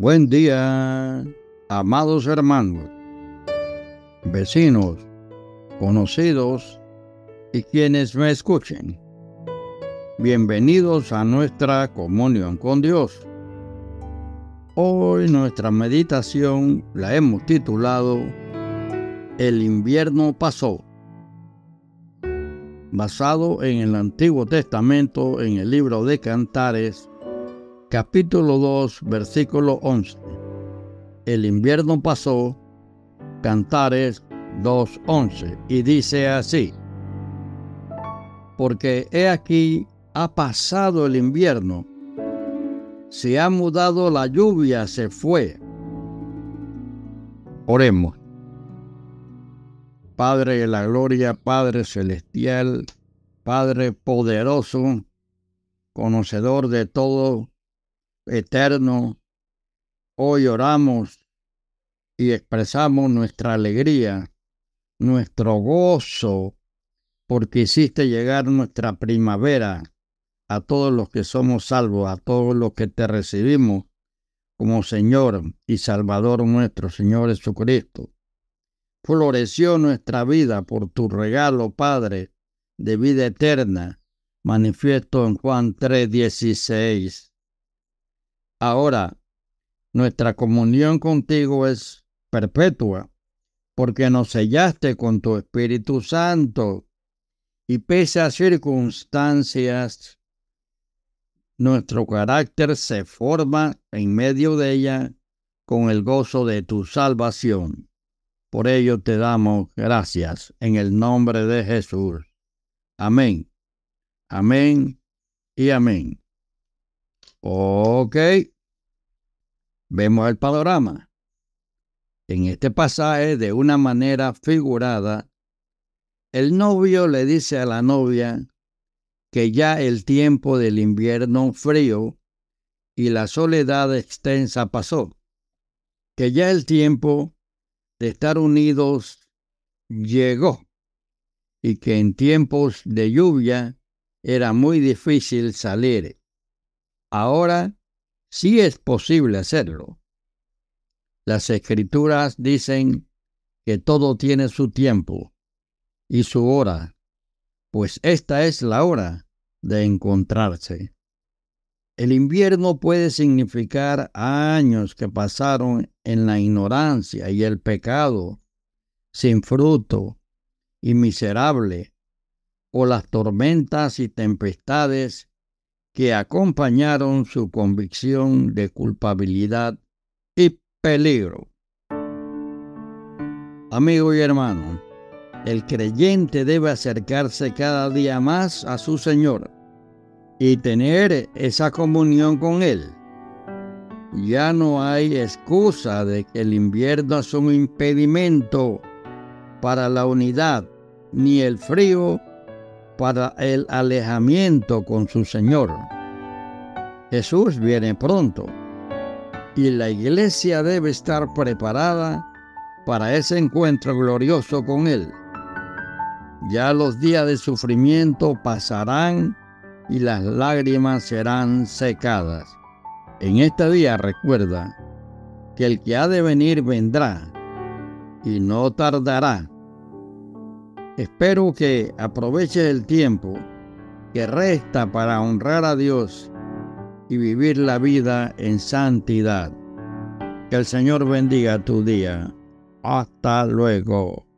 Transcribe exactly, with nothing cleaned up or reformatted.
Buen día, amados hermanos, vecinos, conocidos y quienes me escuchen. Bienvenidos a nuestra comunión con Dios. Hoy nuestra meditación la hemos titulado El invierno pasó, basado en el Antiguo Testamento en el libro de Cantares, capítulo dos, versículo once. El invierno pasó, Cantares dos once, y dice así: porque he aquí ha pasado el invierno, se ha mudado la lluvia, se fue. Oremos. Padre de la gloria, Padre celestial, Padre poderoso, conocedor de todo, eterno, hoy oramos y expresamos nuestra alegría, nuestro gozo, porque hiciste llegar nuestra primavera a todos los que somos salvos, a todos los que te recibimos como Señor y Salvador nuestro, Señor Jesucristo. Floreció nuestra vida por tu regalo, Padre, de vida eterna, manifiesto en Juan tres dieciséis. Ahora, nuestra comunión contigo es perpetua, porque nos sellaste con tu Espíritu Santo, y pese a circunstancias, nuestro carácter se forma en medio de ella con el gozo de tu salvación. Por ello te damos gracias en el nombre de Jesús. Amén. Amén y amén. Ok. Vemos el panorama. En este pasaje, de una manera figurada, el novio le dice a la novia que ya el tiempo del invierno frío y la soledad extensa pasó, que ya el tiempo de estar unidos llegó y que en tiempos de lluvia era muy difícil salir. Ahora sí es posible hacerlo. Las Escrituras dicen que todo tiene su tiempo y su hora, pues esta es la hora de encontrarse. El invierno puede significar años que pasaron en la ignorancia y el pecado, sin fruto y miserable, o las tormentas y tempestades que acompañaron su convicción de culpabilidad y peligro. Amigo y hermano, el creyente debe acercarse cada día más a su Señor y tener esa comunión con Él. Ya no hay excusa de que el invierno es un impedimento para la unidad, ni el frío para el alejamiento con su Señor. Jesús viene pronto y la iglesia debe estar preparada para ese encuentro glorioso con Él. Ya los días de sufrimiento pasarán y las lágrimas serán secadas. En este día recuerda que el que ha de venir vendrá y no tardará. Espero que aproveches el tiempo que resta para honrar a Dios y vivir la vida en santidad. Que el Señor bendiga tu día. Hasta luego.